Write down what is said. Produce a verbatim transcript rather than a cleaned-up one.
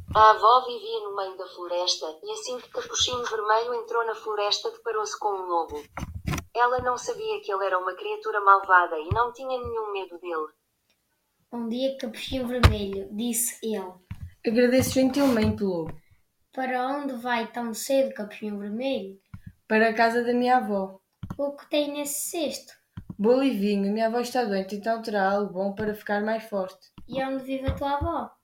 A avó vivia no meio da floresta, e assim que Capuchinho Vermelho entrou na floresta deparou-se com um lobo. Ela não sabia que ele era uma criatura malvada e não tinha nenhum medo dele. Bom dia, Capuchinho Vermelho, disse ele. Agradeço gentilmente, lobo. Para onde vai tão cedo, Capuchinho Vermelho? Para a casa da minha avó. O que tem nesse cesto? Bolo e vinho, minha avó está doente, então terá algo bom para ficar mais forte. E onde vive a tua avó?